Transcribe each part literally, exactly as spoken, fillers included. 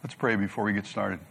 Let's pray before we get started.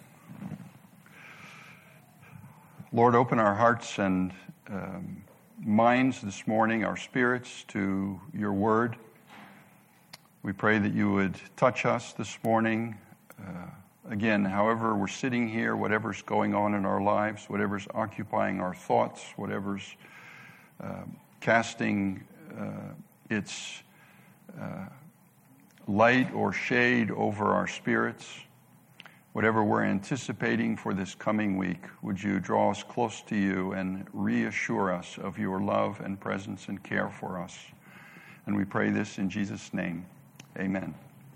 Lord, open our hearts and um, minds this morning, our spirits, to your word. We pray that you would touch us this morning. Uh, again, however we're sitting here, whatever's going on in our lives, whatever's occupying our thoughts, whatever's uh, casting uh, its uh, light or shade over our spirits, whatever we're anticipating for this coming week, would you draw us close to you and reassure us of your love and presence and care for us. And we pray this in Jesus' name. Amen.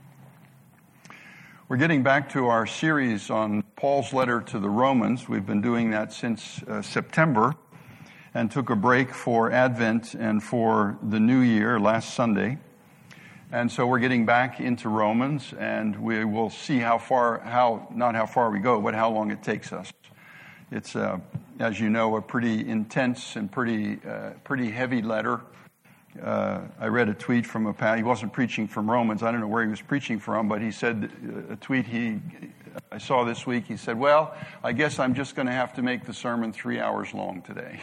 We're getting back to our series on Paul's letter to the Romans. We've been doing that since uh, September and took a break for Advent and for the New Year last Sunday. And so we're getting back into Romans, and we will see how far, how not how far we go, but how long it takes us. It's, uh, as you know, a pretty intense and pretty uh, pretty heavy letter. Uh, I read a tweet from a pastor. He wasn't preaching from Romans. I don't know where he was preaching from, but he said, a tweet he I saw this week, he said, well, I guess I'm just going to have to make the sermon three hours long today.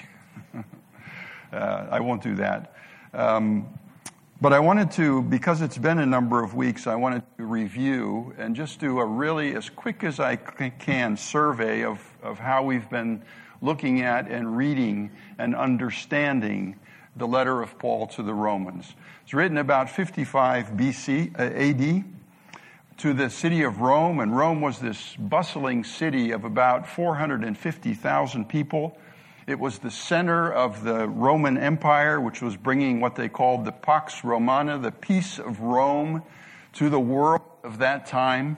uh, I won't do that. Um, But I wanted to, because it's been a number of weeks, I wanted to review and just do a really, as quick as I can, survey of, of how we've been looking at and reading and understanding the letter of Paul to the Romans. It's written about fifty-five B C, uh, A D to the city of Rome, and Rome was this bustling city of about four hundred fifty thousand people. It was the center of the Roman Empire, which was bringing what they called the Pax Romana, the peace of Rome, to the world of that time.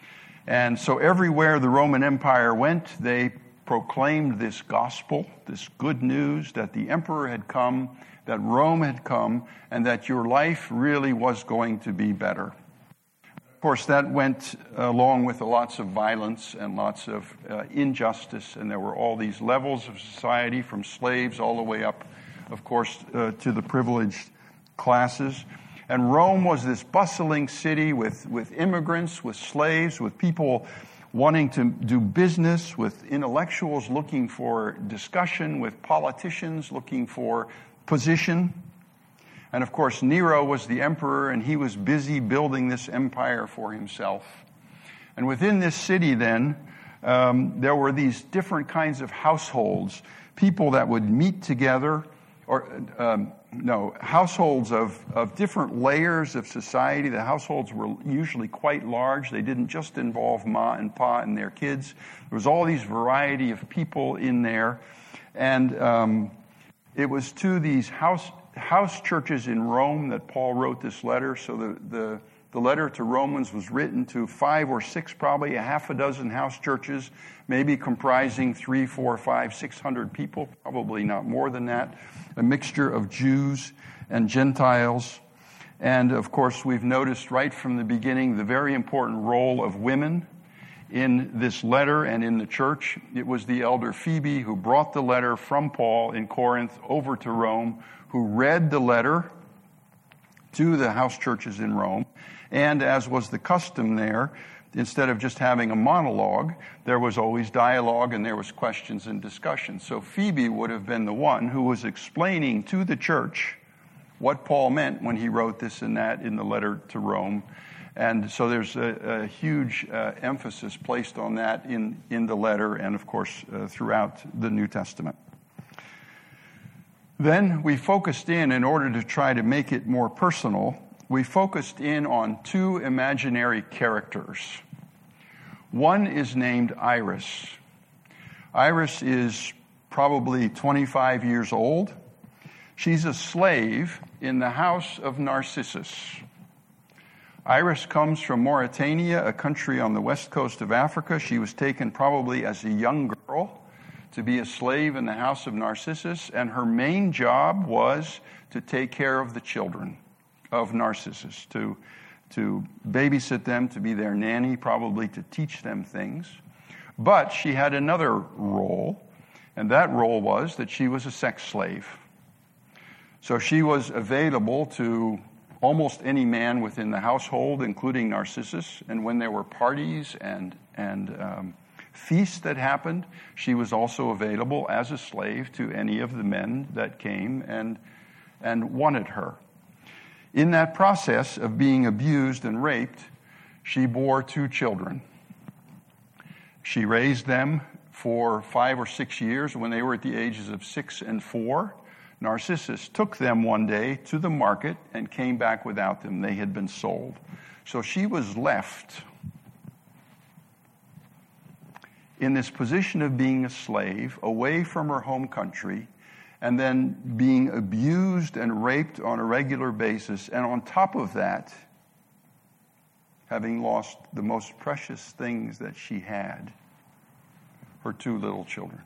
And so everywhere the Roman Empire went, they proclaimed this gospel, this good news that the emperor had come, that Rome had come, and that your life really was going to be better. Of course, that went along with lots of violence and lots of uh, injustice, and there were all these levels of society, from slaves all the way up, of course, uh, to the privileged classes. And Rome was this bustling city with, with immigrants, with slaves, with people wanting to do business, with intellectuals looking for discussion, with politicians looking for position. And of course, Nero was the emperor, and he was busy building this empire for himself. And within this city then, um, there were these different kinds of households, people that would meet together, or um, no, households of, of different layers of society. The households were usually quite large. They didn't just involve ma and pa and their kids. There was all these variety of people in there. And um, it was to these house house churches in Rome that Paul wrote this letter. So the, the, the letter to Romans was written to five or six, probably a half a dozen house churches, maybe comprising three, four, five, six hundred people, probably not more than that, a mixture of Jews and Gentiles. And of course, we've noticed right from the beginning the very important role of women in this letter and in the church. It was the elder Phoebe who brought the letter from Paul in Corinth over to Rome, who read the letter to the house churches in Rome. And as was the custom there, instead of just having a monologue, there was always dialogue and there was questions and discussion. So Phoebe would have been the one who was explaining to the church what Paul meant when he wrote this and that in the letter to Rome. And so there's a, a huge uh, emphasis placed on that in, in the letter and, of course, uh, throughout the New Testament. Then we focused in, in order to try to make it more personal, we focused in on two imaginary characters. One is named Iris. Iris is probably twenty-five years old. She's a slave in the house of Narcissus. Iris comes from Mauritania, a country on the west coast of Africa. She was taken probably as a young girl to be a slave in the house of Narcissus, and her main job was to take care of the children of Narcissus, to, to babysit them, to be their nanny, probably to teach them things. But she had another role, and that role was that she was a sex slave. So she was available to almost any man within the household, including Narcissus. And when there were parties and, and um, feasts that happened, she was also available as a slave to any of the men that came and, and wanted her. In that process of being abused and raped, she bore two children. She raised them for five or six years. When they were at the ages of six and four, Narcissus took them one day to the market and came back without them. They had been sold. So she was left in this position of being a slave, away from her home country, and then being abused and raped on a regular basis. And on top of that, having lost the most precious things that she had, her two little children.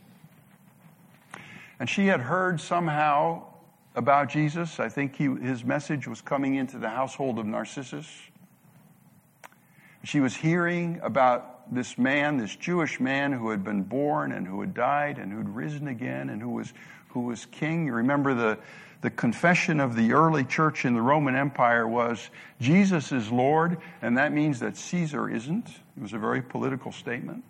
And she had heard somehow about Jesus. I think he, his message was coming into the household of Narcissus. She was hearing about this man, this Jewish man who had been born and who had died and who had risen again and who was who was king. You remember the, the confession of the early church in the Roman Empire was, Jesus is Lord, and that means that Caesar isn't. It was a very political statement.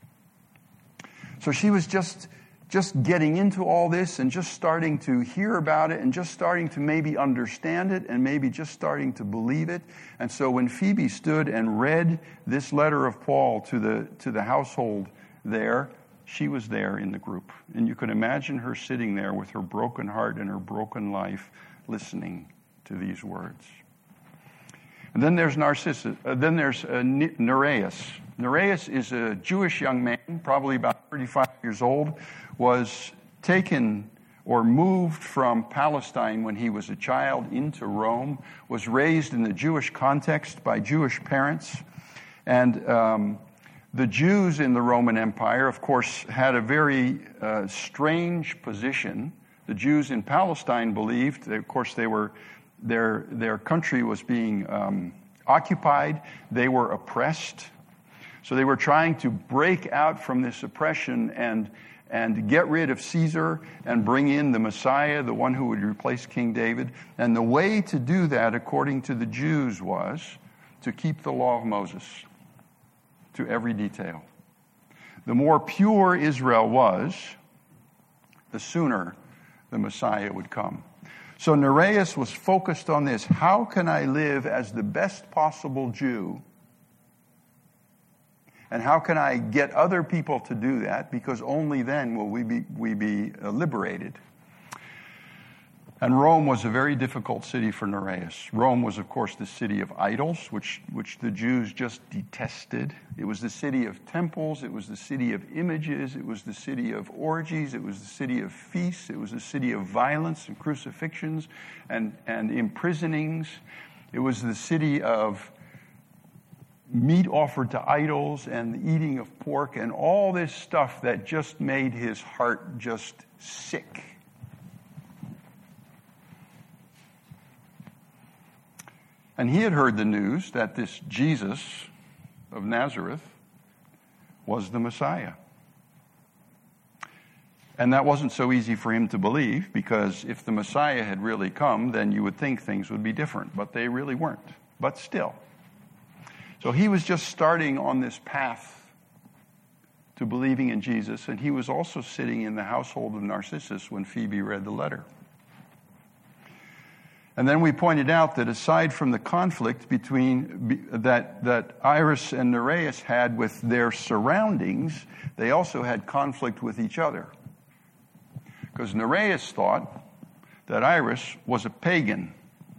So she was just, just getting into all this and just starting to hear about it and just starting to maybe understand it and maybe just starting to believe it. And so when Phoebe stood and read this letter of Paul to the, to the household there, she was there in the group. And you can imagine her sitting there with her broken heart and her broken life listening to these words. And then there's Narcissus. Uh, then there's uh, Nereus. Nereus is a Jewish young man, probably about thirty-five years old, was taken or moved from Palestine when he was a child into Rome, was raised in the Jewish context by Jewish parents. And um, the Jews in the Roman Empire, of course, had a very uh, strange position. The Jews in Palestine believed, that, of course, they were their their country was being um, occupied. They were oppressed. So they were trying to break out from this oppression and and get rid of Caesar and bring in the Messiah, the one who would replace King David. And the way to do that, according to the Jews, was to keep the law of Moses to every detail. The more pure Israel was, the sooner the Messiah would come. So Nereus was focused on this. How can I live as the best possible Jew? And how can I get other people to do that? Because only then will we be, we be liberated. And Rome was a very difficult city for Nereus. Rome was, of course, the city of idols, which, which the Jews just detested. It was the city of temples. It was the city of images. It was the city of orgies. It was the city of feasts. It was the city of violence and crucifixions and, and imprisonings. It was the city of meat offered to idols and the eating of pork and all this stuff that just made his heart just sick. And he had heard the news that this Jesus of Nazareth was the Messiah. And that wasn't so easy for him to believe, because if the Messiah had really come, then you would think things would be different. But they really weren't. But still. So he was just starting on this path to believing in Jesus, and he was also sitting in the household of Narcissus when Phoebe read the letter. And then we pointed out that aside from the conflict between that that Iris and Nereus had with their surroundings, they also had conflict with each other. Because Nereus thought that Iris was a pagan,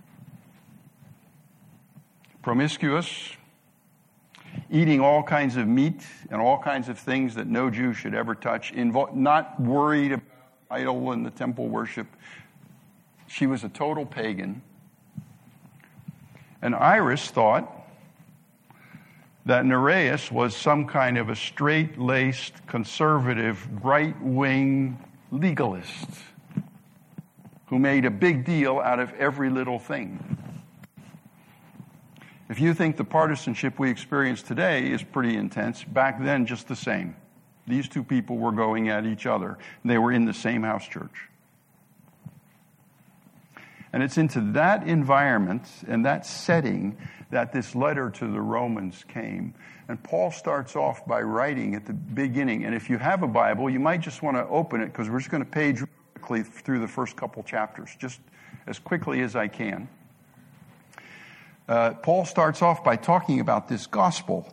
promiscuous, eating all kinds of meat and all kinds of things that no Jew should ever touch, invo- not worried about idol and the temple worship. She was a total pagan. And Iris thought that Nereus was some kind of a straight-laced, conservative, right-wing legalist who made a big deal out of every little thing. If you think the partisanship we experience today is pretty intense, back then just the same. These two people were going at each other. They were in the same house church. And it's into that environment and that setting that this letter to the Romans came. And Paul starts off by writing at the beginning. And if you have a Bible, you might just want to open it, because we're just going to page quickly through the first couple chapters, just as quickly as I can. Uh, Paul starts off by talking about this gospel.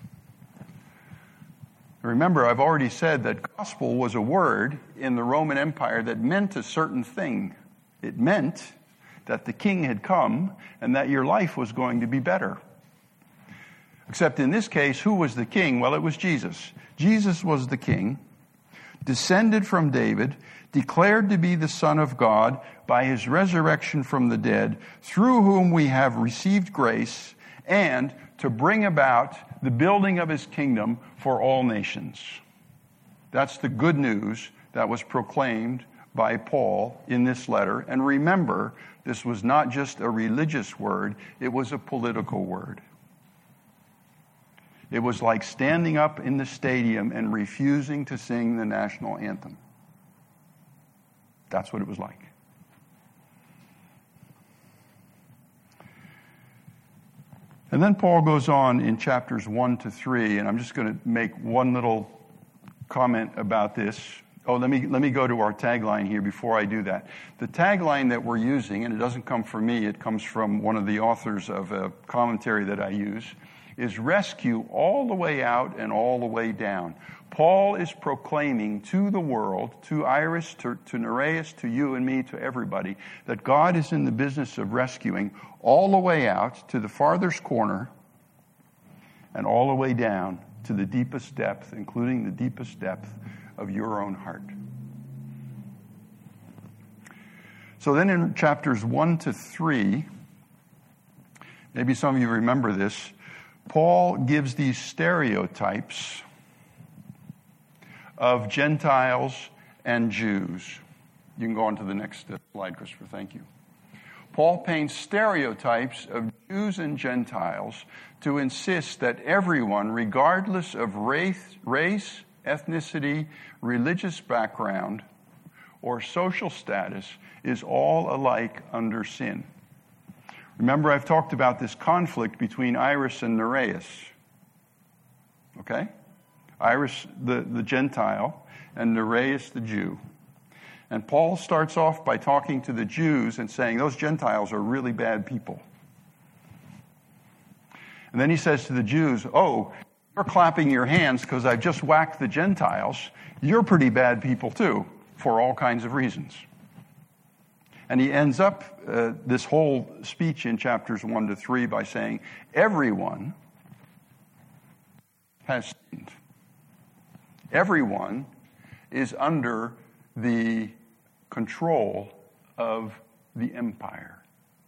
Remember, I've already said that gospel was a word in the Roman Empire that meant a certain thing. It meant that the king had come and that your life was going to be better. Except in this case, who was the king? Well, it was Jesus. Jesus was the king, descended from David, declared to be the Son of God by his resurrection from the dead, through whom we have received grace, and to bring about the building of his kingdom for all nations. That's the good news that was proclaimed by Paul in this letter. And remember, this was not just a religious word, it was a political word. It was like standing up in the stadium and refusing to sing the national anthem. That's what it was like. And then Paul goes on in chapters one to three, and I'm just going to make one little comment about this. Oh, let me let me go to our tagline here before I do that. The tagline that we're using, and it doesn't come from me, it comes from one of the authors of a commentary that I use, is rescue all the way out and all the way down. Paul is proclaiming to the world, to Iris, to, to Nereus, to you and me, to everybody, that God is in the business of rescuing all the way out to the farthest corner and all the way down to the deepest depth, including the deepest depth of your own heart. So then in chapters one to three, maybe some of you remember this, Paul gives these stereotypes of Gentiles and Jews. You can go on to the next slide, Christopher. Thank you. Paul paints stereotypes of Jews and Gentiles to insist that everyone, regardless of race, race, ethnicity, religious background, or social status, is all alike under sin. Remember, I've talked about this conflict between Iris and Nereus. Okay? Iris, the, the Gentile, and Nereus, the Jew. And Paul starts off by talking to the Jews and saying, those Gentiles are really bad people. And then he says to the Jews, oh, you're clapping your hands because I've just whacked the Gentiles. You're pretty bad people too, for all kinds of reasons. And he ends up uh, this whole speech in chapters one to three by saying, everyone has sinned. Everyone is under the control of the empire,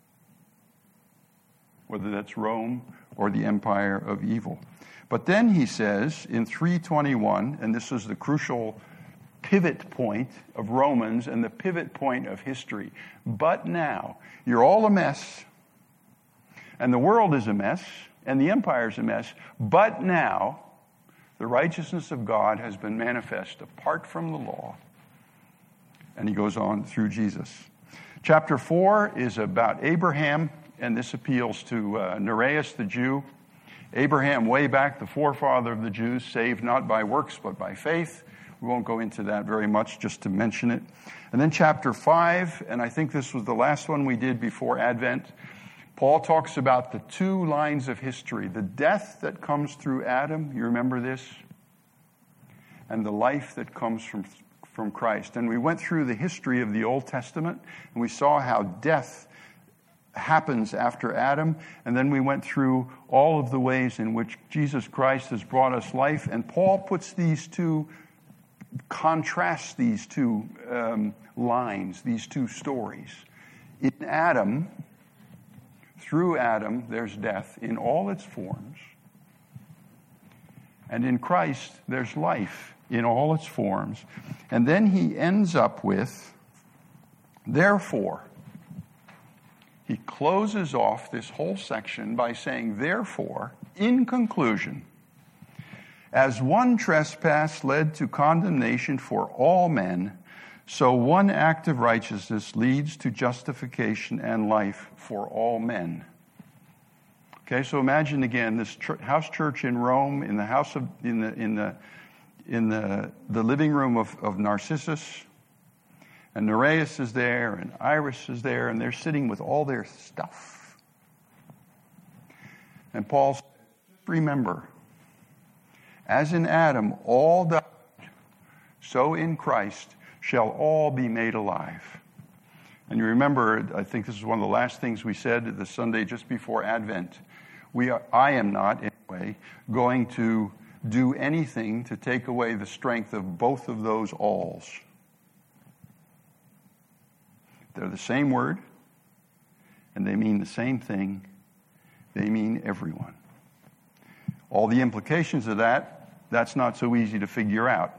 whether that's Rome or the empire of evil. But then he says in three twenty-one, and this is the crucial pivot point of Romans and the pivot point of history. But now, you're all a mess, and the world is a mess, and the empire is a mess, but now the righteousness of God has been manifest apart from the law. And he goes on through Jesus. Chapter four is about Abraham, and this appeals to uh, Nereus the Jew. Abraham, way back, the forefather of the Jews, saved not by works but by faith. We won't go into that very much, just to mention it. And then chapter five, and I think this was the last one we did before Advent, Paul talks about the two lines of history, the death that comes through Adam, you remember this, and the life that comes from, from Christ. And we went through the history of the Old Testament, and we saw how death happens after Adam, and then we went through all of the ways in which Jesus Christ has brought us life, and Paul puts these two, contrasts these two um, lines, these two stories. In Adam, through Adam, there's death in all its forms, and in Christ, there's life in all its forms. And then he ends up with, therefore, he closes off this whole section by saying, therefore, in conclusion, as one trespass led to condemnation for all men, So one act of righteousness leads to justification and life for all men. Okay, so imagine again this ch- house church in Rome, in the house of in the in the in the the living room of, of Narcissus, and Nereus is there, and Iris is there, and they're sitting with all their stuff. And Paul says, remember, as in Adam all died, so in Christ shall all be made alive. And you remember, I think this is one of the last things we said the Sunday just before Advent. We are, I am not, anyway, going to do anything to take away the strength of both of those alls. They're the same word, and they mean the same thing. They mean everyone. All the implications of that, that's not so easy to figure out.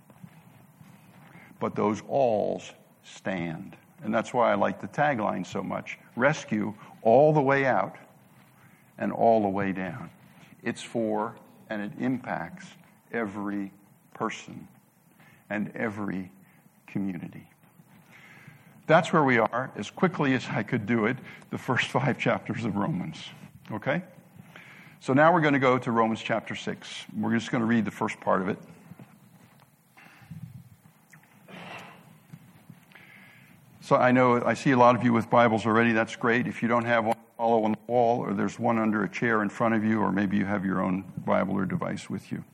But those alls stand. And that's why I like the tagline so much. Rescue all the way out and all the way down. It's for and it impacts every person and every community. That's where we are, as quickly as I could do it, the first five chapters of Romans. Okay? So now we're going to go to Romans chapter six. We're just going to read the first part of it. So I know I see a lot of you with Bibles already. That's great. If you don't have one, follow on the wall, or there's one under a chair in front of you, or maybe you have your own Bible or device with you.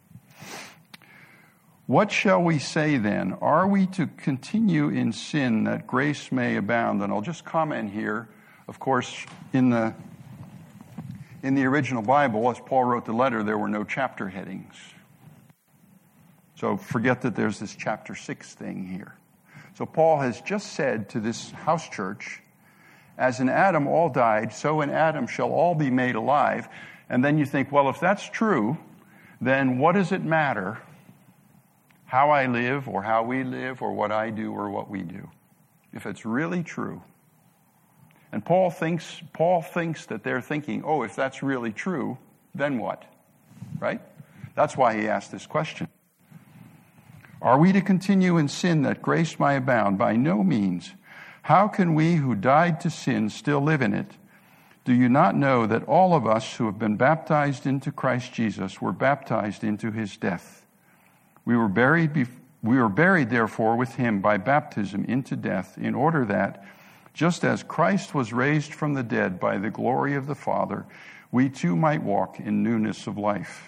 What shall we say then? Are we to continue in sin that grace may abound? And I'll just comment here. Of course, in the in the original Bible, as Paul wrote the letter, there were no chapter headings. So forget that there's this chapter six thing here. So Paul has just said to this house church, as in Adam all died, so in Adam shall all be made alive. And then you think, well, if that's true, then what does it matter how I live or how we live or what I do or what we do? If it's really true. And Paul thinks, Paul thinks that they're thinking, oh, if that's really true, then what? Right? That's why he asked this question. Are we to continue in sin that grace may abound? By no means. How can we who died to sin still live in it? Do you not know that all of us who have been baptized into Christ Jesus were baptized into his death? We were buried, be- we were buried therefore with him by baptism into death, in order that, just as Christ was raised from the dead by the glory of the Father, we too might walk in newness of life.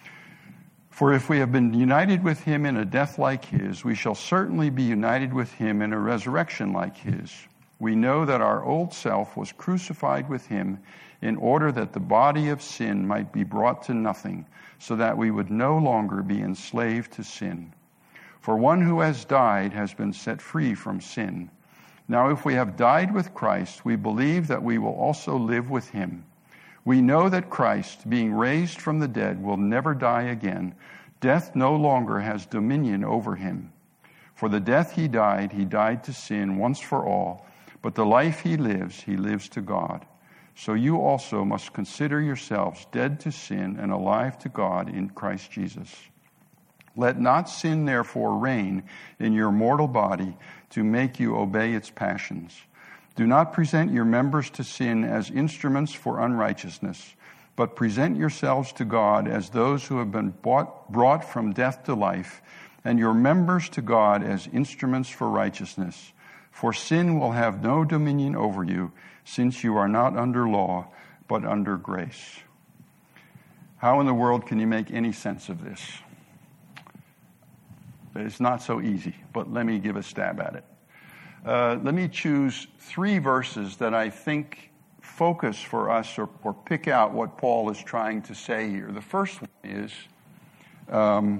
For if we have been united with him in a death like his, we shall certainly be united with him in a resurrection like his. We know that our old self was crucified with him in order that the body of sin might be brought to nothing, so that we would no longer be enslaved to sin. For one who has died has been set free from sin. Now if we have died with Christ, we believe that we will also live with him. We know that Christ, being raised from the dead, will never die again. Death no longer has dominion over him. For the death he died, he died to sin once for all, but the life he lives, he lives to God. So you also must consider yourselves dead to sin and alive to God in Christ Jesus. Let not sin therefore reign in your mortal body to make you obey its passions. Do not present your members to sin as instruments for unrighteousness, but present yourselves to God as those who have been bought, brought from death to life, and your members to God as instruments for righteousness. For sin will have no dominion over you, since you are not under law, but under grace. How in the world can you make any sense of this? It's not so easy, but let me give a stab at it. Uh, let me choose three verses that I think focus for us or, or pick out what Paul is trying to say here. The first one is, um,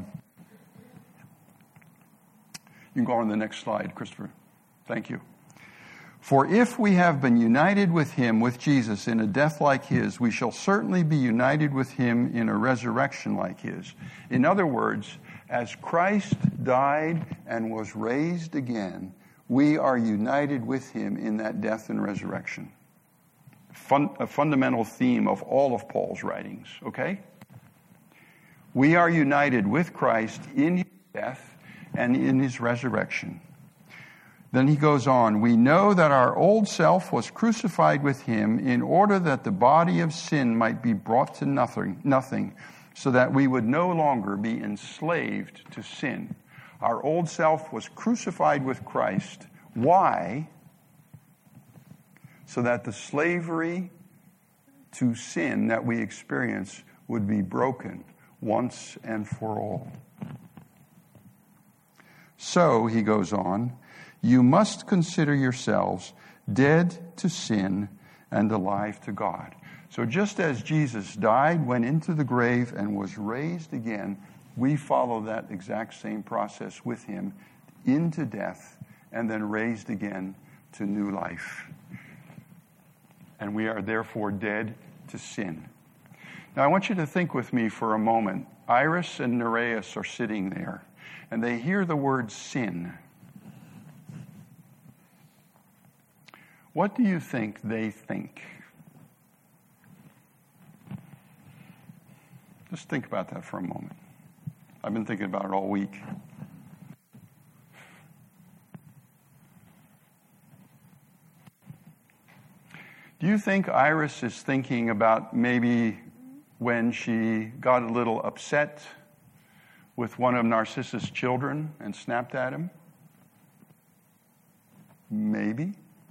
you can go on to the next slide, Christopher. Thank you. For if we have been united with him, with Jesus, in a death like his, we shall certainly be united with him in a resurrection like his. In other words, as Christ died and was raised again, we are united with him in that death and resurrection. Fun, a fundamental theme of all of Paul's writings, okay? We are united with Christ in his death and in his resurrection. Then he goes on, we know that our old self was crucified with him in order that the body of sin might be brought to nothing, nothing, so that we would no longer be enslaved to sin. Our old self was crucified with Christ. Why? So that the slavery to sin that we experience would be broken once and for all. So, he goes on, you must consider yourselves dead to sin and alive to God. So just as Jesus died, went into the grave, and was raised again, we follow that exact same process with him into death and then raised again to new life. And we are therefore dead to sin. Now I want you to think with me for a moment. Iris and Nereus are sitting there, and they hear the word sin. What do you think they think? Just think about that for a moment. I've been thinking about it all week. Do you think Iris is thinking about maybe when she got a little upset with one of Narcissus' children and snapped at him? Maybe.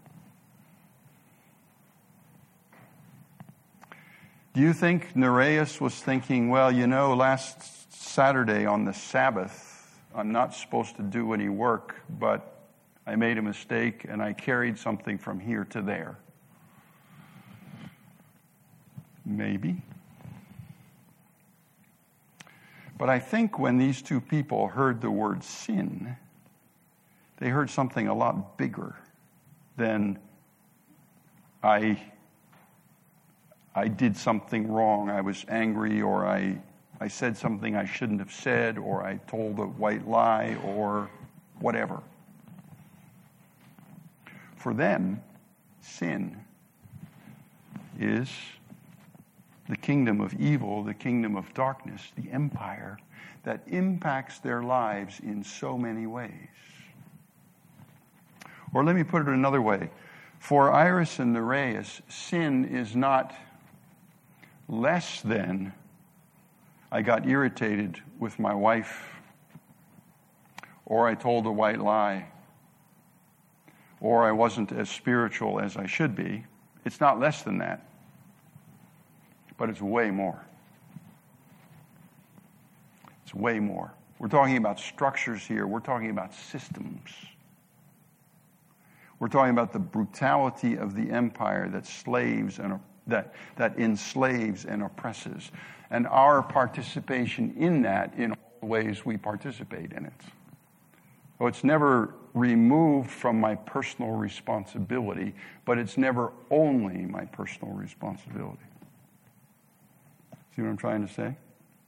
Do you think Nereus was thinking, well, you know, last Saturday on the Sabbath, I'm not supposed to do any work, but I made a mistake and I carried something from here to there? Maybe. But I think when these two people heard the word sin, they heard something a lot bigger than I I did something wrong. I was angry, or I, I said something I shouldn't have said, or I told a white lie, or whatever. For them, sin is the kingdom of evil, the kingdom of darkness, the empire that impacts their lives in so many ways. Or let me put it another way. For Iris and Nereus, sin is not less than I got irritated with my wife, or I told a white lie, or I wasn't as spiritual as I should be. It's not less than that, but it's way more. It's way more. We're talking about structures here. We're talking about systems. We're talking about the brutality of the empire that slaves and that that enslaves and oppresses, and our participation in that in all the ways we participate in it. So it's never removed from my personal responsibility, but it's never only my personal responsibility. See what I'm trying to say?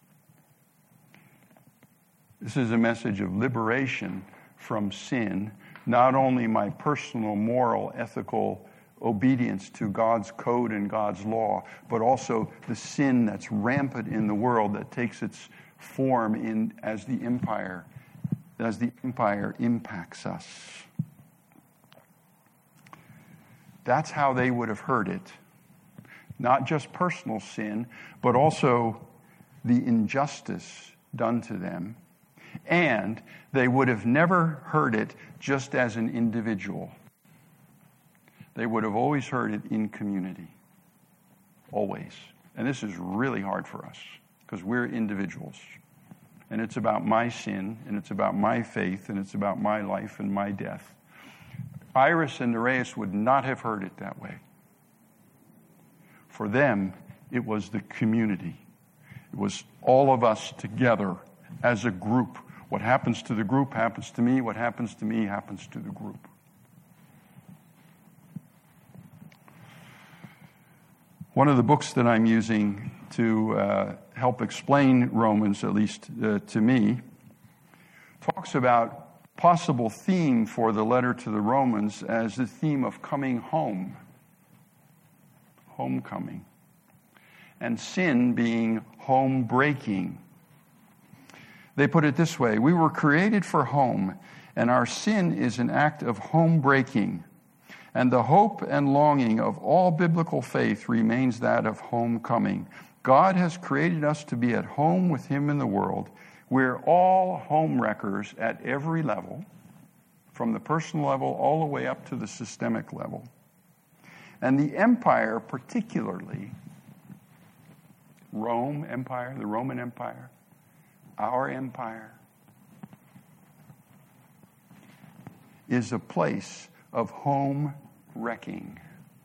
This is a message of liberation from sin, not only my personal, moral, ethical obedience to God's code and God's law, but also the sin that's rampant in the world that takes its form in as the empire, as the empire impacts us. That's how they would have heard it. Not just personal sin, but also the injustice done to them. And they would have never heard it just as an individual. They would have always heard it in community. Always. And this is really hard for us because we're individuals. And it's about my sin, and it's about my faith, and it's about my life and my death. Iris and Nereus would not have heard it that way. For them, it was the community. It was all of us together as a group. What happens to the group happens to me. What happens to me happens to the group. One of the books that I'm using to uh, help explain Romans, at least uh, to me, talks about possible theme for the letter to the Romans as the theme of coming home, homecoming, and sin being home breaking. They put it this way: we were created for home, and our sin is an act of home breaking. And the hope and longing of all biblical faith remains that of homecoming. God has created us to be at home with Him in the world. We're all home wreckers at every level, from the personal level all the way up to the systemic level. And the empire, particularly Rome Empire, the Roman Empire, our empire, is a place of home wrecking.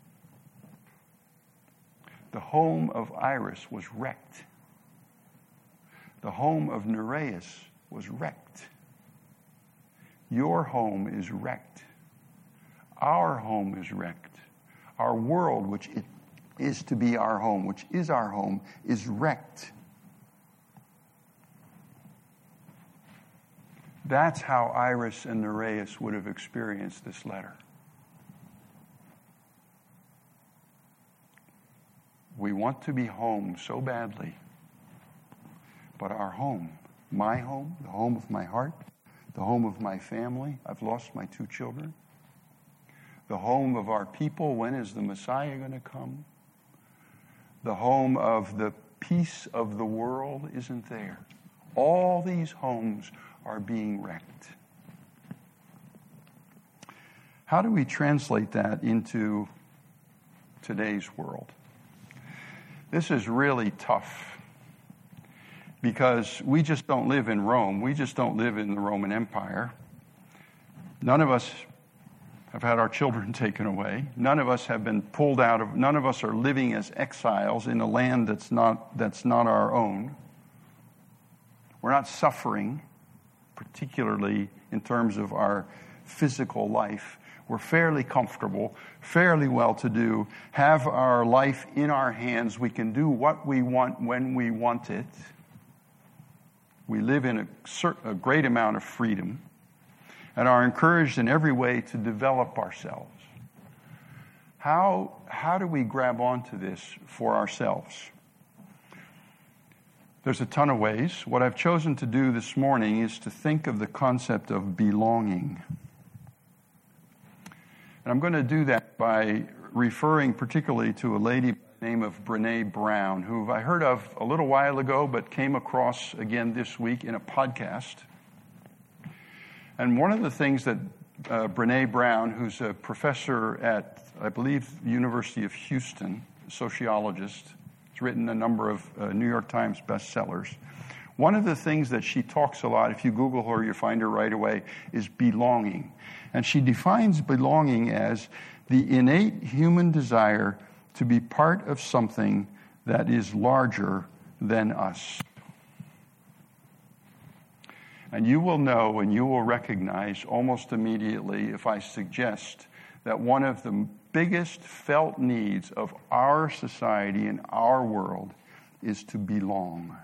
The home of Iris was wrecked. The home of Nereus was wrecked. Your home is wrecked. Our home is wrecked. Our world, which it is to be our home, which is our home, is wrecked. That's how Iris and Nereus would have experienced this letter. We want to be home so badly, but our home, my home, the home of my heart, the home of my family, I've lost my two children, the home of our people, when is the Messiah going to come? The home of the peace of the world isn't there. All these homes are being wrecked. How do we translate that into today's world? This is really tough because we just don't live in Rome. We just don't live in the Roman Empire. None of us have had our children taken away. None of us have been pulled out of, none of us are living as exiles in a land that's not, that's not our own. We're not suffering, particularly in terms of our physical life. We're fairly comfortable, fairly well-to-do, have our life in our hands. We can do what we want when we want it. We live in a, certain, a great amount of freedom and are encouraged in every way to develop ourselves. How, how do we grab onto this for ourselves? There's a ton of ways. What I've chosen to do this morning is to think of the concept of belonging. And I'm going to do that by referring particularly to a lady by the name of Brené Brown, who I heard of a little while ago, but came across again this week in a podcast. And one of the things that uh, Brené Brown, who's a professor at, I believe, the University of Houston, a sociologist, has written a number of uh, New York Times bestsellers. One of the things that she talks a lot, if you Google her, you find her right away, is belonging. And she defines belonging as the innate human desire to be part of something that is larger than us. And you will know and you will recognize almost immediately if I suggest that one of the biggest felt needs of our society and our world is to belong.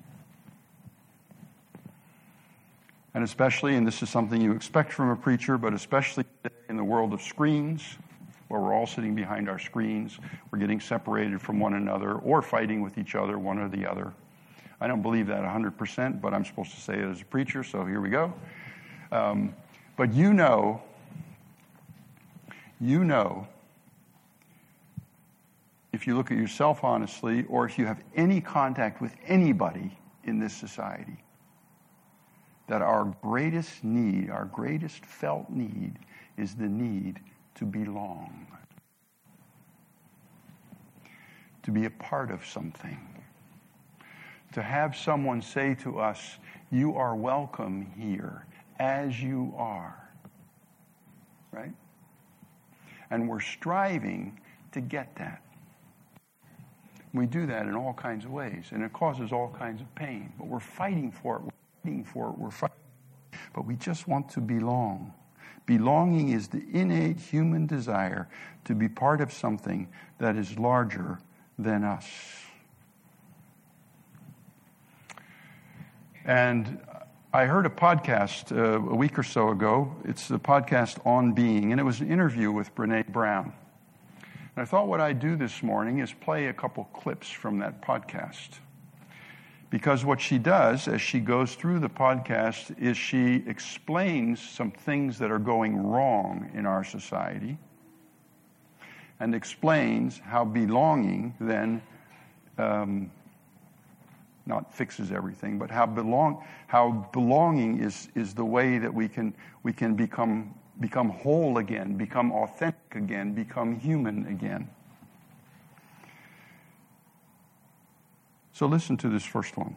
And especially, and this is something you expect from a preacher, but especially in the world of screens, where we're all sitting behind our screens, we're getting separated from one another or fighting with each other, one or the other. I don't believe that one hundred percent, but I'm supposed to say it as a preacher, so here we go. Um, but you know, you know, if you look at yourself honestly, or if you have any contact with anybody in this society, that our greatest need, our greatest felt need, is the need to belong. To be a part of something. To have someone say to us, you are welcome here, as you are. Right? And we're striving to get that. We do that in all kinds of ways, and it causes all kinds of pain. But we're fighting for it. We're fighting for it. We're fighting. But we just want to belong. Belonging is the innate human desire to be part of something that is larger than us. And I heard a podcast uh, a week or so ago. It's the podcast On Being, and it was an interview with Brené Brown. And I thought what I'd do this morning is play a couple clips from that podcast, Because what she does as she goes through the podcast is she explains some things that are going wrong in our society and explains how belonging then um, not fixes everything, but how belong how belonging is is the way that we can we can become become whole again, become authentic again, become human again. So listen to this first one.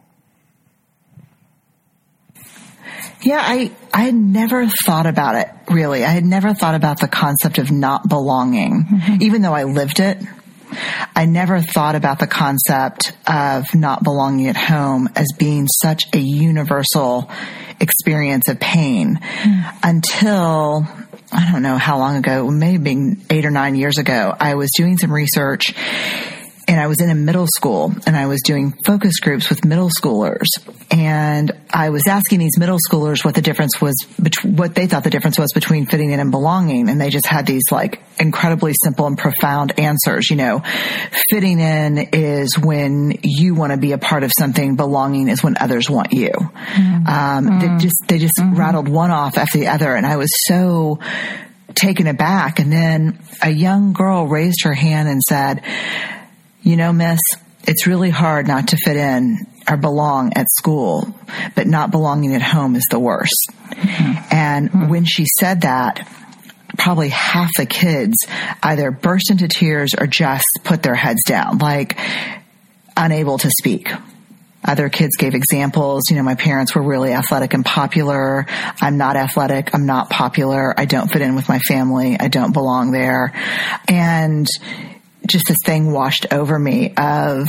Yeah, I, I had never thought about it, really. I had never thought about the concept of not belonging. Mm-hmm. Even though I lived it, I never thought about the concept of not belonging at home as being such a universal experience of pain mm. until, I don't know how long ago, maybe eight or nine years ago, I was doing some research. And I was in a middle school, and I was doing focus groups with middle schoolers. And I was asking these middle schoolers what the difference was, between, what they thought the difference was between fitting in and belonging. And they just had these like incredibly simple and profound answers. You know, fitting in is when you want to be a part of something. Belonging is when others want you. Mm-hmm. Um, they just, they just mm-hmm. rattled one off after the other. And I was so taken aback. And then a young girl raised her hand and said, you know, miss, it's really hard not to fit in or belong at school, but not belonging at home is the worst. Mm-hmm. And mm-hmm. when she said that, probably half the kids either burst into tears or just put their heads down, like unable to speak. Other kids gave examples. You know, my parents were really athletic and popular. I'm not athletic. I'm not popular. I don't fit in with my family. I don't belong there. And just this thing washed over me of,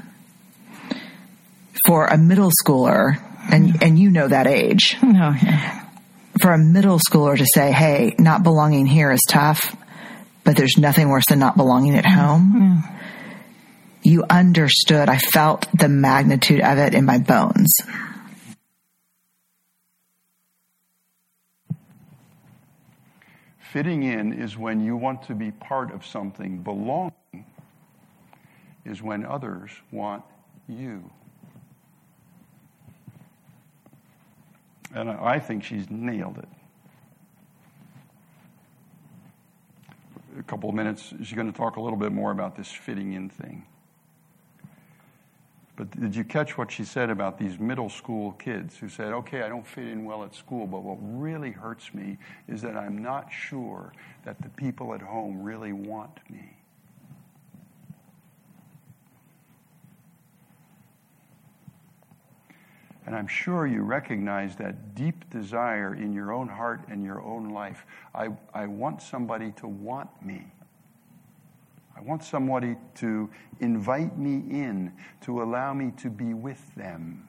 for a middle schooler, and, and you know that age, oh, yeah. for a middle schooler to say, hey, not belonging here is tough, but there's nothing worse than not belonging at home. Yeah. You understood. I felt the magnitude of it in my bones. Fitting in is when you want to be part of something. Belonging is when others want you. And I think she's nailed it. A couple of minutes, she's going to talk a little bit more about this fitting in thing. But did you catch what she said about these middle school kids who said, okay, I don't fit in well at school, but what really hurts me is that I'm not sure that the people at home really want me. And I'm sure you recognize that deep desire in your own heart and your own life. I, I want somebody to want me. I want somebody to invite me in, to allow me to be with them.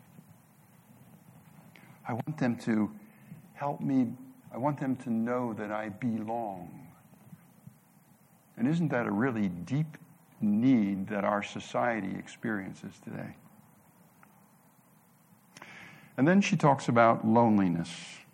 I want them to help me. I want them to know that I belong. And isn't that a really deep need that our society experiences today? And then she talks about loneliness.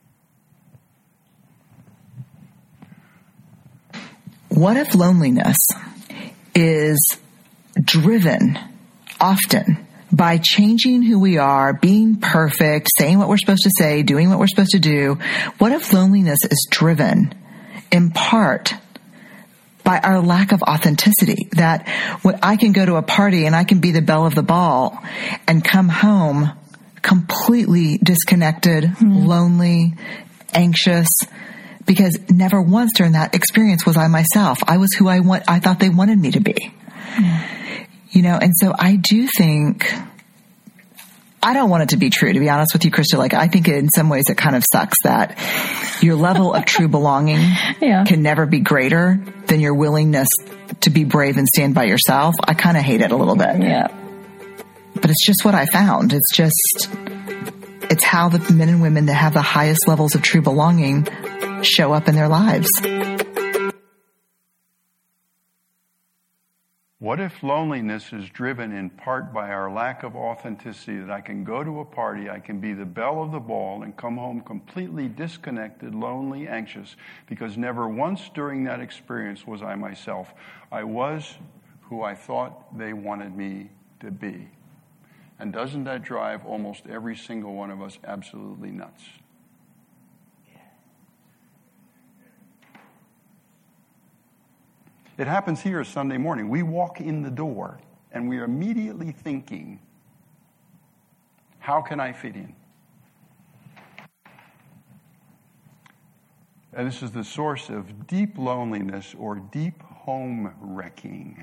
What if loneliness is driven often by changing who we are, being perfect, saying what we're supposed to say, doing what we're supposed to do? What if loneliness is driven in part by our lack of authenticity? That when I can go to a party and I can be the belle of the ball and come home completely disconnected, mm-hmm. lonely, anxious, because never once during that experience was I myself. I was who I want. I thought they wanted me to be. Mm. You know, and so I do think, I don't want it to be true, to be honest with you, Krista. Like, I think in some ways it kind of sucks that your level of true belonging yeah. can never be greater than your willingness to be brave and stand by yourself. I kind of hate it a little bit. Yeah. But it's just what I found. It's just, it's how the men and women that have the highest levels of true belonging show up in their lives. What if loneliness is driven in part by our lack of authenticity, that I can go to a party, I can be the belle of the ball and come home completely disconnected, lonely, anxious, because never once during that experience was I myself. I was who I thought they wanted me to be. And doesn't that drive almost every single one of us absolutely nuts? It happens here Sunday morning. We walk in the door and we are immediately thinking, how can I fit in? And this is the source of deep loneliness or deep home wrecking.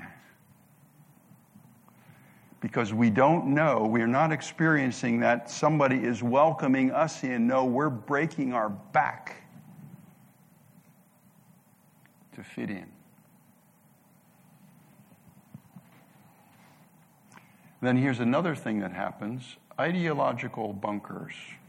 Because we don't know, we're not experiencing that somebody is welcoming us in. No, we're breaking our back to fit in. Then here's another thing that happens, ideological bunkers.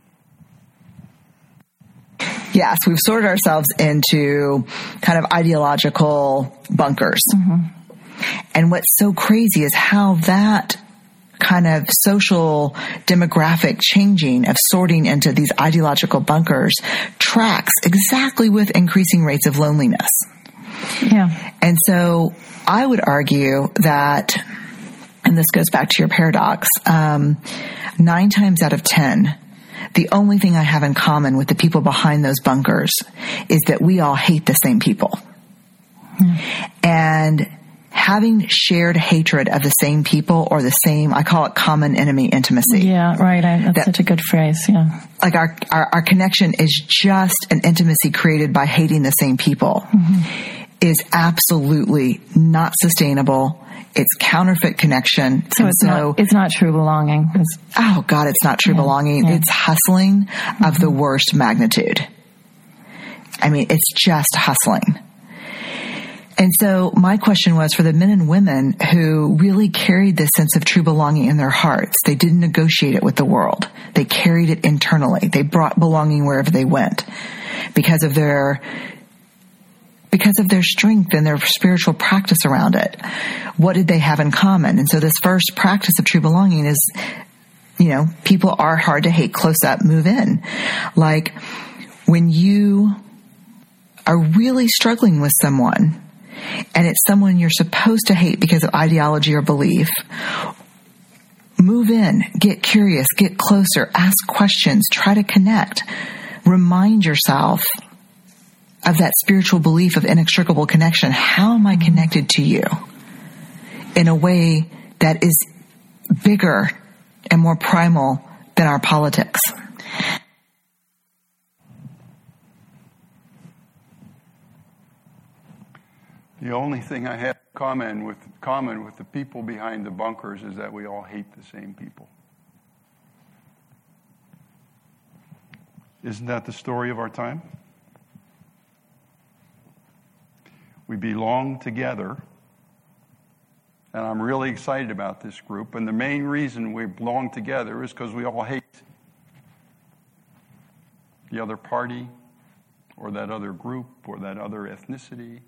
Yes, we've sorted ourselves into kind of ideological bunkers. Mm-hmm. And what's so crazy is how that kind of social demographic changing of sorting into these ideological bunkers tracks exactly with increasing rates of loneliness. Yeah. And so I would argue that, and this goes back to your paradox, um, nine times out of ten, the only thing I have in common with the people behind those bunkers is that we all hate the same people. Mm. And having shared hatred of the same people or the same, I call it common enemy intimacy. Yeah, right. I, that's that, such a good phrase. Yeah. Like our, our, our connection is just an intimacy created by hating the same people, mm-hmm. is absolutely not sustainable. It's counterfeit connection. So it's, so not, it's not true belonging. It's, oh God, it's not true yeah, belonging. Yeah. It's hustling mm-hmm. of the worst magnitude. I mean, it's just hustling. And so my question was for the men and women who really carried this sense of true belonging in their hearts. They didn't negotiate it with the world. They carried it internally. They brought belonging wherever they went because of their, because of their strength and their spiritual practice around it. What did they have in common? And so this first practice of true belonging is, you know, people are hard to hate, close up, move in. Like when you are really struggling with someone, and it's someone you're supposed to hate because of ideology or belief, move in, get curious, get closer, ask questions, try to connect. Remind yourself of that spiritual belief of inextricable connection. How am I connected to you in a way that is bigger and more primal than our politics? The only thing I have in common with, common with the people behind the bunkers is that we all hate the same people. Isn't that the story of our time? We belong together, and I'm really excited about this group, and the main reason we belong together is because we all hate the other party, or that other group, or that other ethnicity.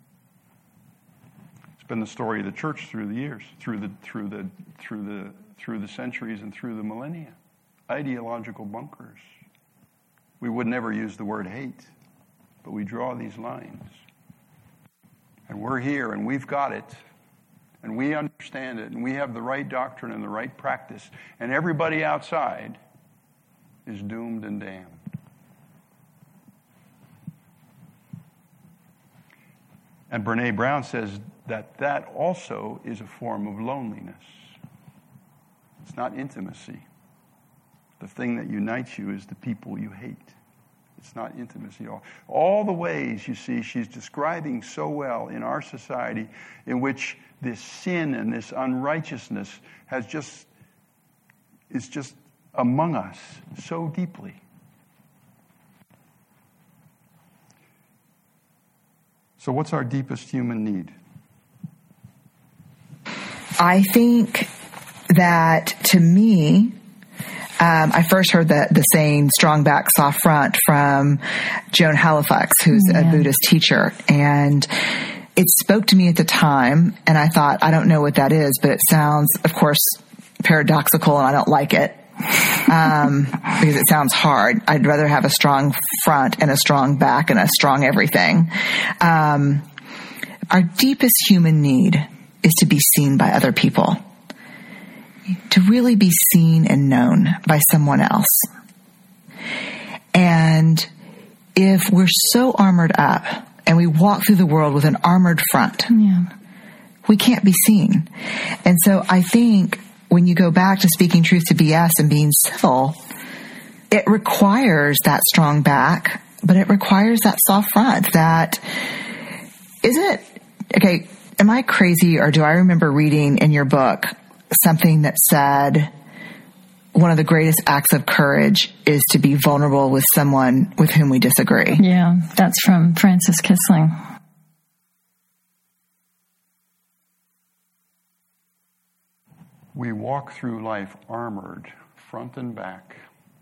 It's been the story of the church through the years, through the through the through the through the centuries and through the millennia. Ideological bunkers. We would never use the word hate, but we draw these lines. And we're here and we've got it. And we understand it and we have the right doctrine and the right practice. And everybody outside is doomed and damned. And Brene Brown says that that also is a form of loneliness. It's not intimacy. The thing that unites you is the people you hate. It's not intimacy at all. All the ways, you see, she's describing so well in our society in which this sin and this unrighteousness has just, is just among us so deeply. So what's our deepest human need? I think that, to me, um, I first heard the, the saying, strong back, soft front, from Joan Halifax, who's yeah. a Buddhist teacher. And it spoke to me at the time, and I thought, I don't know what that is, but it sounds, of course, paradoxical, and I don't like it. um, because it sounds hard. I'd rather have a strong front and a strong back and a strong everything. Um, our deepest human need is to be seen by other people. to really be seen and known by someone else. And if we're so armored up and we walk through the world with an armored front, yeah. we can't be seen. And so I think when you go back to speaking truth to B S and being civil, it requires that strong back, but it requires that soft front. That isn't it. Okay. Am I crazy, or do I remember reading in your book something that said one of the greatest acts of courage is to be vulnerable with someone with whom we disagree? Yeah, that's from Francis Kissling. We walk through life armored, front and back.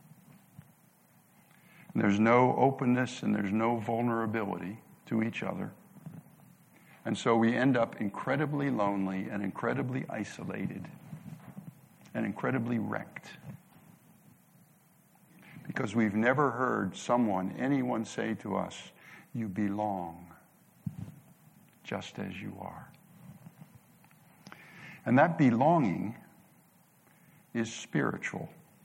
And there's no openness and there's no vulnerability to each other. And so we end up incredibly lonely and incredibly isolated and incredibly wrecked. Because we've never heard someone, anyone say to us, you belong just as you are. And that belonging is spiritual.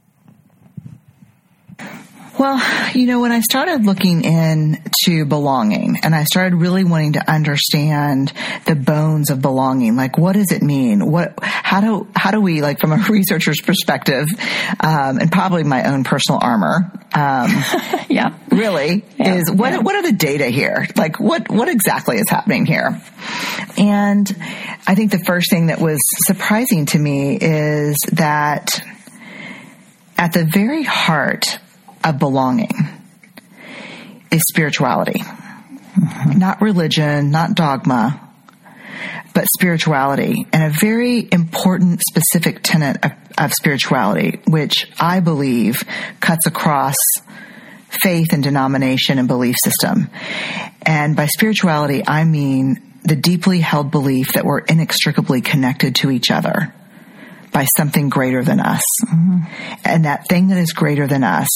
Well, you know, when I started looking into belonging and I started really wanting to understand the bones of belonging, like what does it mean? What, how do, how do we, like from a researcher's perspective, um, and probably my own personal armor, um, yeah, really yeah. is what, yeah. what are the data here? Like what, what exactly is happening here? And I think the first thing that was surprising to me is that at the very heart of belonging is spirituality. Mm-hmm. Not religion, not dogma, but spirituality. And a very important specific tenet of, of spirituality, which I believe cuts across faith and denomination and belief system. And by spirituality, I mean the deeply held belief that we're inextricably connected to each other by something greater than us. Mm-hmm. And that thing that is greater than us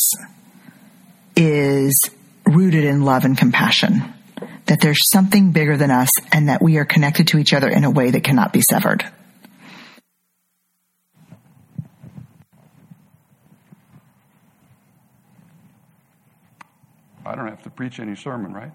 is rooted in love and compassion. That there's something bigger than us and that we are connected to each other in a way that cannot be severed. I don't have to preach any sermon, right?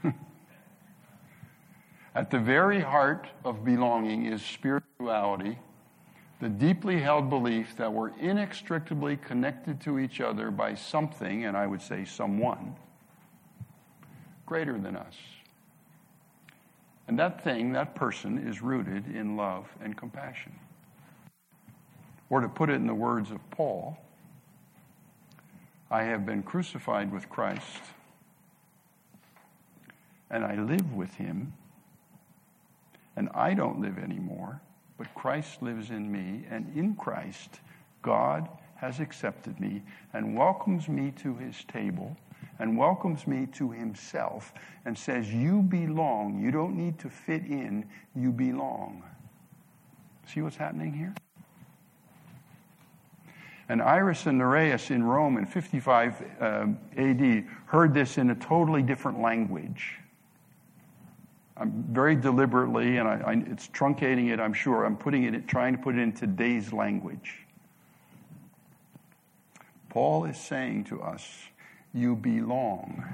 At the very heart of belonging is spirituality, the deeply held belief that we're inextricably connected to each other by something, and I would say someone, greater than us. And that thing, that person, is rooted in love and compassion. Or to put it in the words of Paul, I have been crucified with Christ, and I live with him, and I don't live anymore, but Christ lives in me, and in Christ, God has accepted me and welcomes me to his table and welcomes me to himself and says, you belong. You don't need to fit in. You belong. See what's happening here? And Iris and Nereus in Rome in fifty-five uh, A D heard this in a totally different language. I'm very deliberately, and I, I, it's truncating it, I'm sure. I'm putting it, trying to put it in today's language. Paul is saying to us, you belong.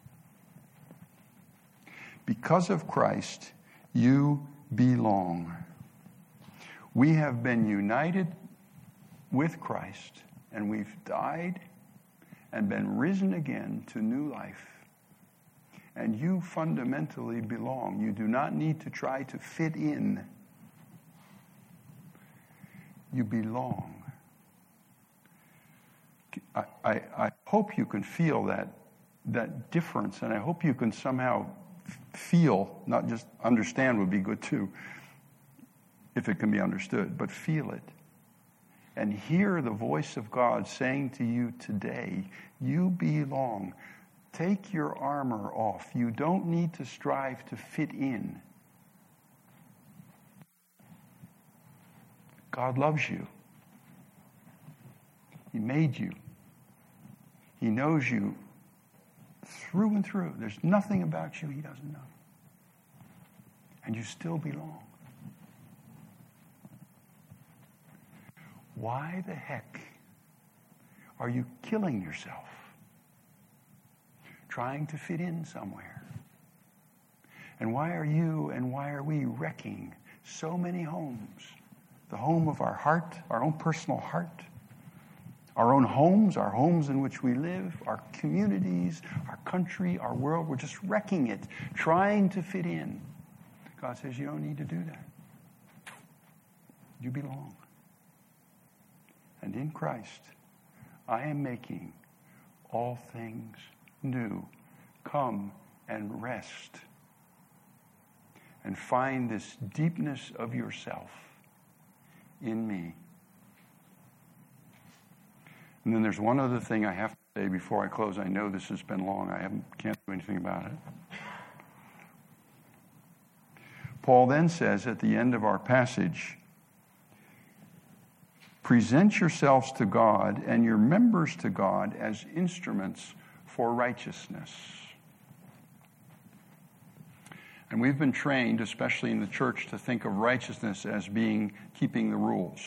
Because of Christ, you belong. We have been united with Christ, and we've died and been risen again to new life. And you fundamentally belong. You do not need to try to fit in. You belong. I, I, I hope you can feel that, that difference, and I hope you can somehow feel, not just understand would be good too, if it can be understood, but feel it. And hear the voice of God saying to you today, you belong. Take your armor off. You don't need to strive to fit in. God loves you. He made you. He knows you through and through. There's nothing about you he doesn't know. And you still belong. why the heck are you killing yourself trying to fit in somewhere? And why are you and why are we wrecking so many homes? The home of our heart, our own personal heart, our own homes, our homes in which we live, our communities, our country, our world. We're just wrecking it, trying to fit in. God says you don't need to do that. You belong. And in Christ, I am making all things new. Come and rest. And find this deepness of yourself in me. And then there's one other thing I have to say before I close. I know this has been long. I haven't, can't do anything about it. Paul then says at the end of our passage, present yourselves to God and your members to God as instruments for righteousness. And we've been trained, especially in the church, to think of righteousness as being keeping the rules.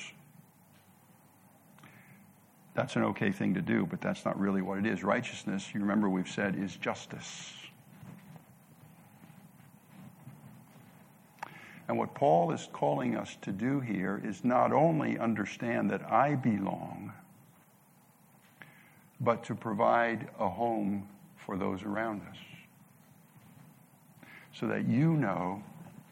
That's an okay thing to do, but that's not really what it is. Righteousness, you remember we've said, is justice. And what Paul is calling us to do here is not only understand that I belong, but to provide a home for those around us. So that you know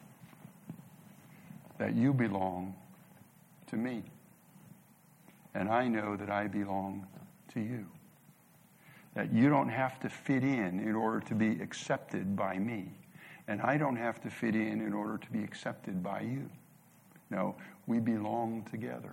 that you belong to me. And I know that I belong to you. That you don't have to fit in in order to be accepted by me. And I don't have to fit in in order to be accepted by you. No, we belong together.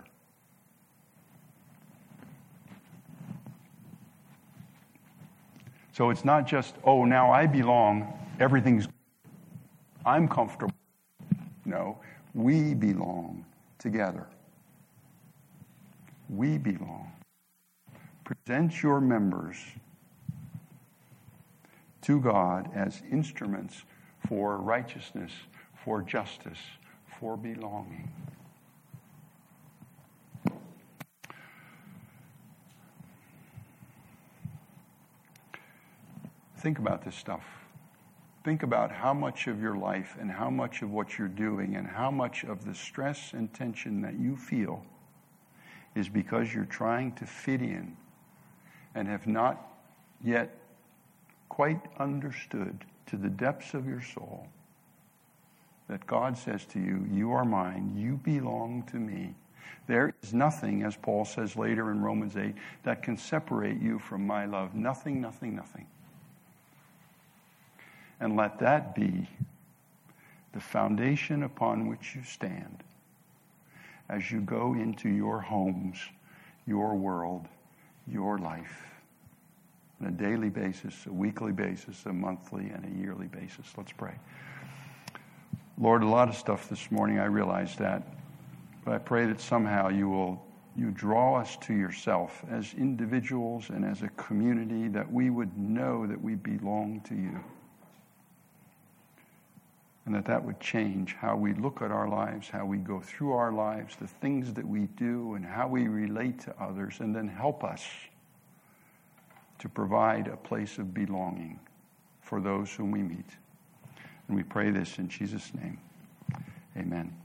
So it's not just, oh, now I belong, everything's I'm comfortable. No, we belong together. We belong. Present your members to God as instruments for righteousness, for justice, for belonging. Think about this stuff. Think about how much of your life and how much of what you're doing and how much of the stress and tension that you feel is because you're trying to fit in and have not yet quite understood to the depths of your soul that God says to you, you are mine, you belong to me. There is nothing, as Paul says later in Romans eight, that can separate you from my love. Nothing, nothing, nothing. And let that be the foundation upon which you stand as you go into your homes, your world, your life on a daily basis, a weekly basis, a monthly, and a yearly basis. Let's pray. Lord, a lot of stuff this morning, I realize that. But I pray that somehow you will you draw us to yourself as individuals and as a community, that we would know that we belong to you. And that that would change how we look at our lives, how we go through our lives, the things that we do, and how we relate to others, and then help us to provide a place of belonging for those whom we meet. And we pray this in Jesus' name. Amen.